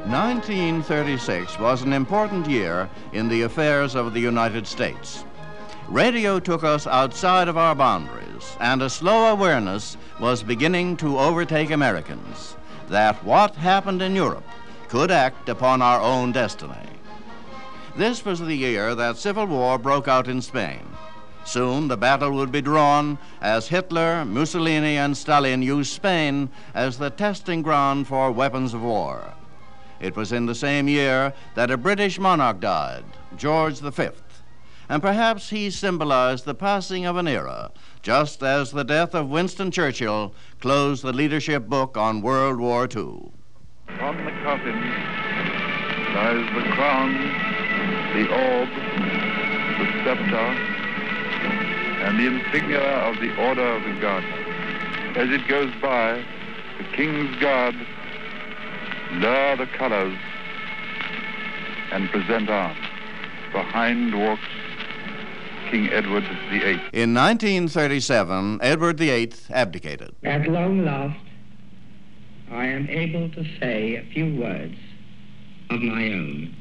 1936 was an important year in the affairs of the United States. Radio took us outside of our boundaries, and a slow awareness was beginning to overtake Americans that what happened in Europe could act upon our own destiny. This was the year that civil war broke out in Spain. Soon the battle would be drawn as Hitler, Mussolini, and Stalin used Spain as the testing ground for weapons of war. It was in the same year that a British monarch died, George V, and perhaps he symbolized the passing of an era, just as the death of Winston Churchill closed the leadership book on World War II. On the coffin lies the crown, the orb, the scepter, and the insignia of the Order of the Garter. As it goes by, the King's Guard blur the colors and present arms. Behind walks King Edward VIII. In 1937, Edward VIII abdicated. At long last, I am able to say a few words of my own.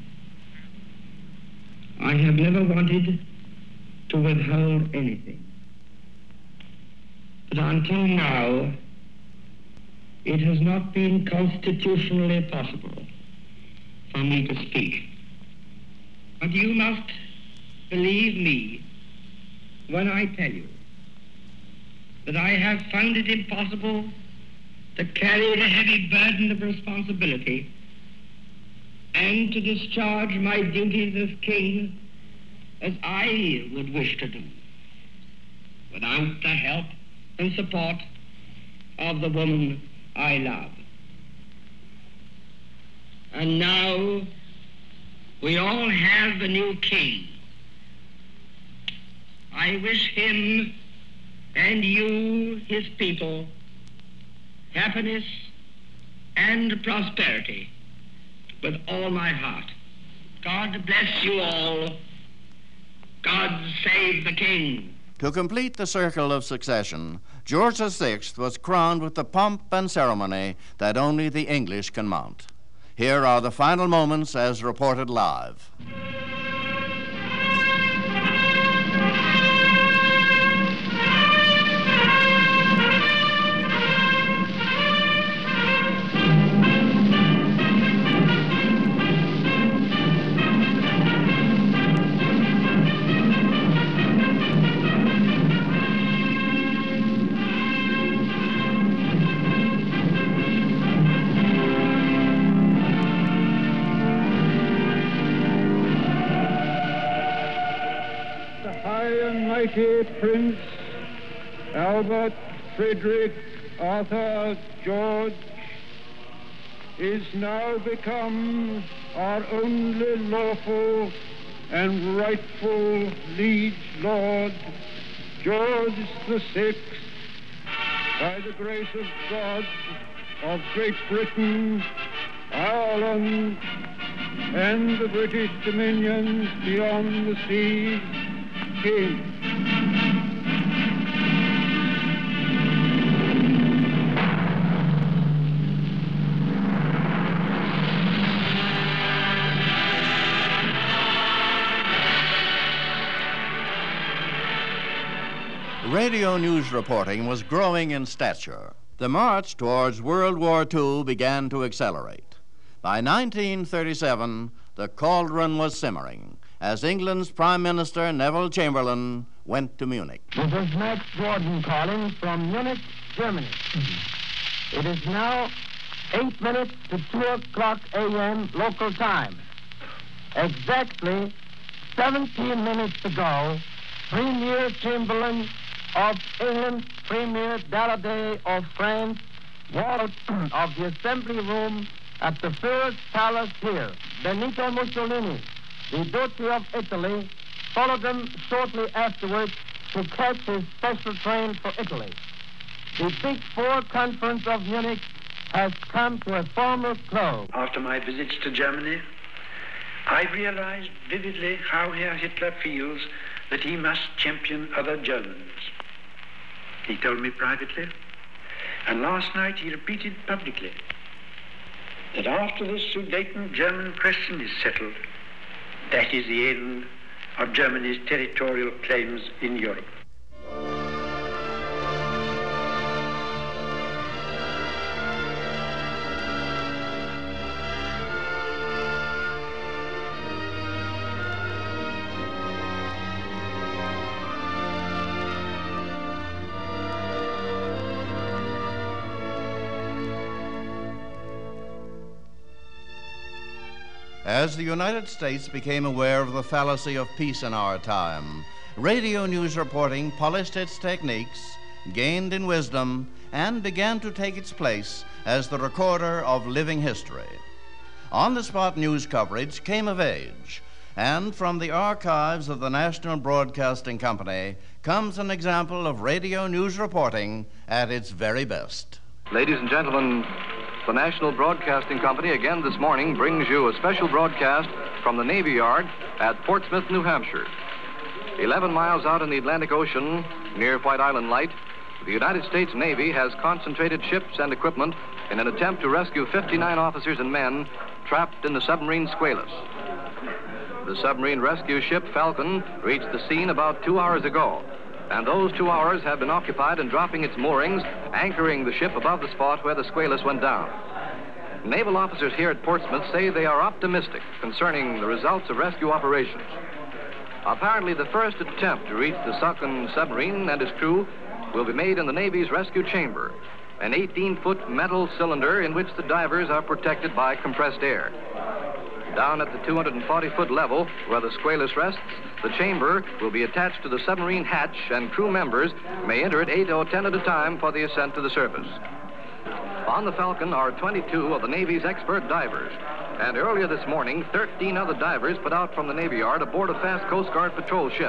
I have never wanted to withhold anything, but until now, it has not been constitutionally possible for me to speak. But you must believe me when I tell you that I have found it impossible to carry the heavy burden of responsibility and to discharge my duties as king as I would wish to do without the help and support of the woman I love. And now we all have the new king. I wish him and you, his people, happiness and prosperity with all my heart. God bless you all. God save the king. To complete the circle of succession, George VI was crowned with the pomp and ceremony that only the English can mount. Here are the final moments as reported live. Prince Albert Frederick Arthur George is now become our only lawful and rightful liege lord, George VI, by the grace of God, of Great Britain, Ireland, and the British dominions beyond the seas, King. Radio news reporting was growing in stature. The march towards World War II began to accelerate. By 1937, the cauldron was simmering as England's Prime Minister Neville Chamberlain went to Munich. This is Max Gordon calling from Munich, Germany. It is now 8 minutes to 2 o'clock a.m. local time. Exactly 17 minutes ago, Premier Chamberlain of England, Premier Daladier of France, walked out of the assembly room at the first palace here. Benito Mussolini, the Duce of Italy, followed them shortly afterwards to catch his special train for Italy. The Big Four Conference of Munich has come to a formal close. After my visits to Germany, I realized vividly how Herr Hitler feels that he must champion other Germans. He told me privately, and last night he repeated publicly, that after the Sudeten-German question is settled, that is the end of Germany's territorial claims in Europe. As the United States became aware of the fallacy of peace in our time, radio news reporting polished its techniques, gained in wisdom, and began to take its place as the recorder of living history. On-the-spot news coverage came of age, and from the archives of the National Broadcasting Company comes an example of radio news reporting at its very best. Ladies and gentlemen, the National Broadcasting Company again this morning brings you a special broadcast from the Navy Yard at Portsmouth, New Hampshire. 11 miles out in the Atlantic Ocean, near White Island Light, the United States Navy has concentrated ships and equipment in an attempt to rescue 59 officers and men trapped in the submarine Squalus. The submarine rescue ship Falcon reached the scene about 2 hours ago, and those 2 hours have been occupied in dropping its moorings, anchoring the ship above the spot where the Squalus went down. Naval officers here at Portsmouth say they are optimistic concerning the results of rescue operations. Apparently, the first attempt to reach the sunken submarine and its crew will be made in the Navy's rescue chamber, an 18-foot metal cylinder in which the divers are protected by compressed air. Down at the 240-foot level where the Squalus rests, the chamber will be attached to the submarine hatch, and crew members may enter it 8 or 10 at a time for the ascent to the surface. On the Falcon are 22 of the Navy's expert divers, and earlier this morning, 13 other divers put out from the Navy Yard aboard a fast Coast Guard patrol ship.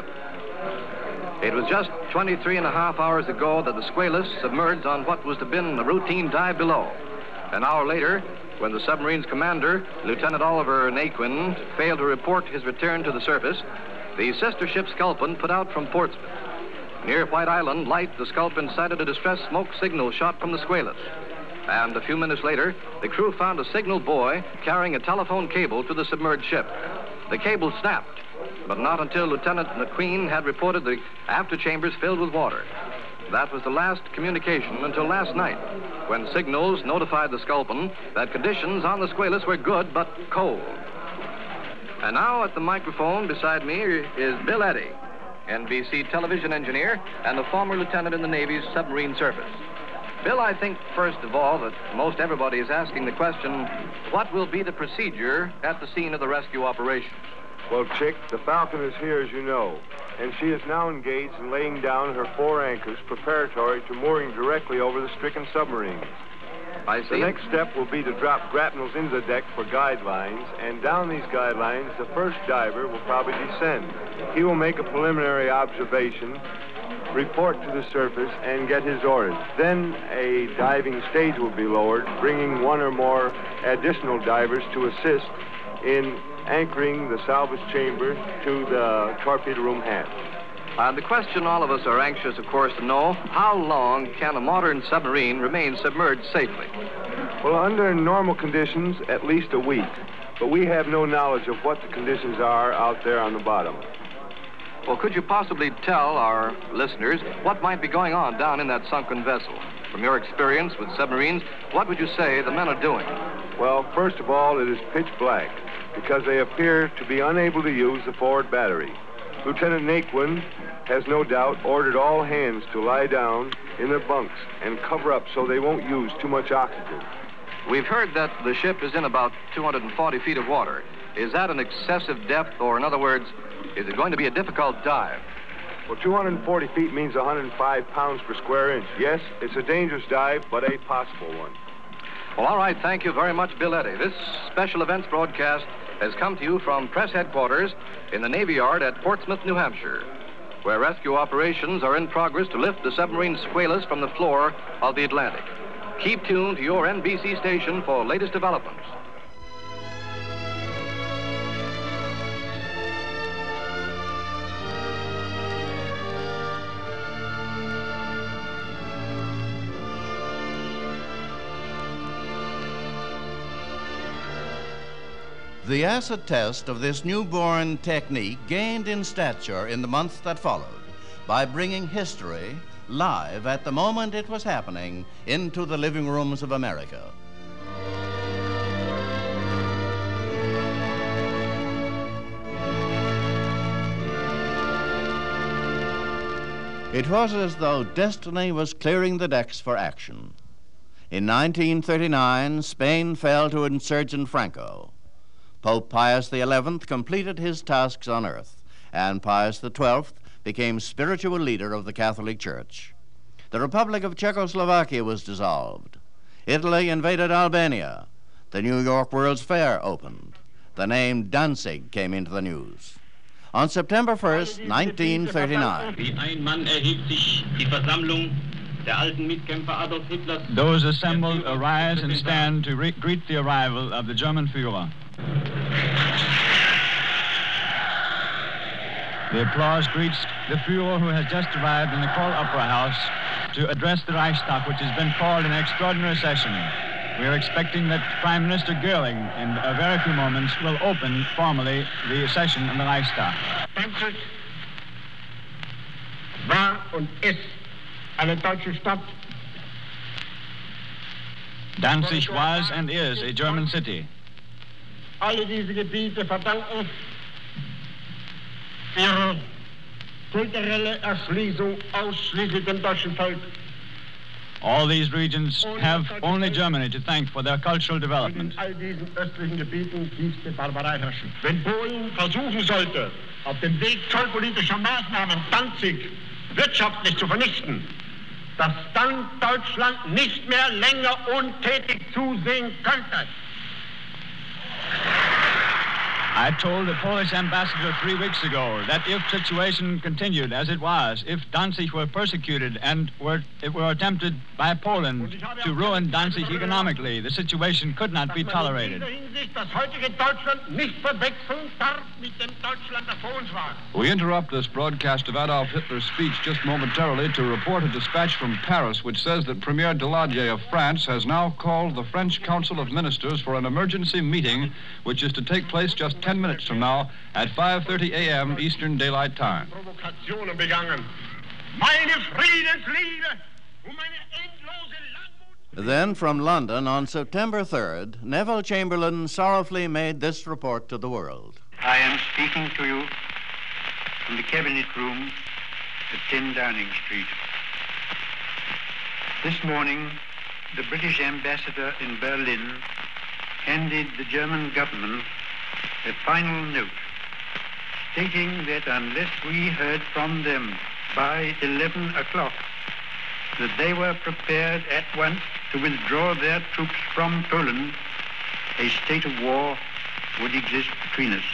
It was just 23 and a half hours ago that the Squalus submerged on what was to have been a routine dive below. An hour later, when the submarine's commander, Lieutenant Oliver Naquin, failed to report his return to the surface, the sister ship Sculpin put out from Portsmouth. Near White Island Light, the Sculpin sighted a distress smoke signal shot from the Squalus. And a few minutes later, the crew found a signal buoy carrying a telephone cable to the submerged ship. The cable snapped, but not until Lieutenant Naquin had reported the after chambers filled with water. That was the last communication until last night, when signals notified the Sculpin that conditions on the Squalus were good but cold. And now at the microphone beside me is Bill Eddy, NBC television engineer and a former lieutenant in the Navy's submarine service. Bill, I think, first of all, that most everybody is asking the question, what will be the procedure at the scene of the rescue operation? Well, Chick, the Falcon is here, as you know, and she is now engaged in laying down her 4 anchors preparatory to mooring directly over the stricken submarines. I see. The next step will be to drop grapnels into the deck for guidelines, and down these guidelines, the first diver will probably descend. He will make a preliminary observation, report to the surface, and get his orders. Then a diving stage will be lowered, bringing 1 or more additional divers to assist in anchoring the salvage chamber to the torpedo room hatch. The question all of us are anxious, of course, to know, how long can a modern submarine remain submerged safely? Well, under normal conditions, at least a week. But we have no knowledge of what the conditions are out there on the bottom. Well, could you possibly tell our listeners what might be going on down in that sunken vessel? From your experience with submarines, what would you say the men are doing? Well, first of all, it is pitch black, because they appear to be unable to use the forward battery. Lieutenant Naquin has no doubt ordered all hands to lie down in their bunks and cover up so they won't use too much oxygen. We've heard that the ship is in about 240 feet of water. Is that an excessive depth, or in other words, is it going to be a difficult dive? Well, 240 feet means 105 pounds per square inch. Yes, it's a dangerous dive, but a possible one. Well, all right, thank you very much, Bill Eddy. This special events broadcast has come to you from press headquarters in the Navy Yard at Portsmouth, New Hampshire, where rescue operations are in progress to lift the submarine Squalus from the floor of the Atlantic. Keep tuned to your NBC station for latest developments. The acid test of this newborn technique gained in stature in the months that followed by bringing history live at the moment it was happening into the living rooms of America. It was as though destiny was clearing the decks for action. In 1939, Spain fell to insurgent Franco. Pope Pius XI completed his tasks on earth, and Pius XII became spiritual leader of the Catholic Church. The Republic of Czechoslovakia was dissolved. Italy invaded Albania. The New York World's Fair opened. The name Danzig came into the news. On September 1st, 1939, those assembled arise and stand to greet the arrival of the German Führer. The applause greets the Führer, who has just arrived in the Kroll Opera House to address the Reichstag, which has been called an extraordinary session. We are expecting that Prime Minister Göring, in a very few moments, will open formally the session of the Reichstag. Danzig war und ist eine deutsche Stadt. Danzig was and is a German city. Alle diese Gebiete verdanken ihre kulturelle Erschließung ausschließlich dem deutschen Volk. All these regions have only Germany to thank for their cultural development. In all diesen östlichen Gebieten tiefste Barbarei herrschen. Wenn Polen versuchen sollte, auf dem Weg zollpolitischer Maßnahmen Danzig wirtschaftlich zu vernichten, dass dann Deutschland nicht mehr länger untätig zusehen könnte. I told the Polish ambassador 3 weeks ago that if the situation continued as it was, if Danzig were persecuted and it were attempted by Poland to ruin Danzig economically, the situation could not be tolerated. We interrupt this broadcast of Adolf Hitler's speech just momentarily to report a dispatch from Paris which says that Premier Daladier of France has now called the French Council of Ministers for an emergency meeting which is to take place just 10 minutes from now at 5:30 a.m. Eastern Daylight Time. Then from London on September 3rd, Neville Chamberlain sorrowfully made this report to the world. I am speaking to you from the Cabinet Room at 10 Downing Street. This morning, the British ambassador in Berlin handed the German government a final note stating that unless we heard from them by 11 o'clock, that they were prepared at once to withdraw their troops from Poland, a state of war would exist between us.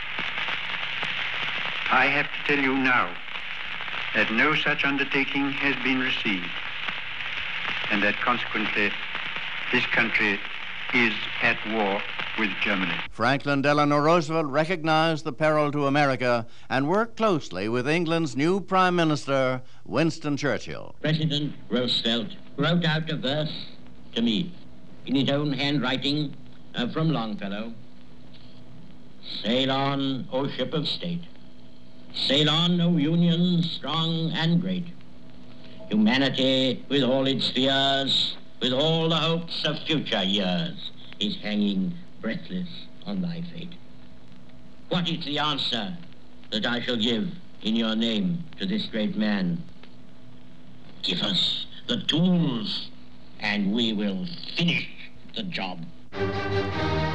I have to tell you now that no such undertaking has been received, and that consequently this country is at war with Germany. Franklin Delano Roosevelt recognized the peril to America and worked closely with England's new Prime Minister, Winston Churchill. President Roosevelt wrote out a verse to me in his own handwriting from Longfellow. Sail on, O ship of state. Sail on, O Union strong and great. Humanity with all its fears, with all the hopes of future years, is hanging breathless on thy fate. What is the answer that I shall give in your name to this great man? Give us the tools, and we will finish the job.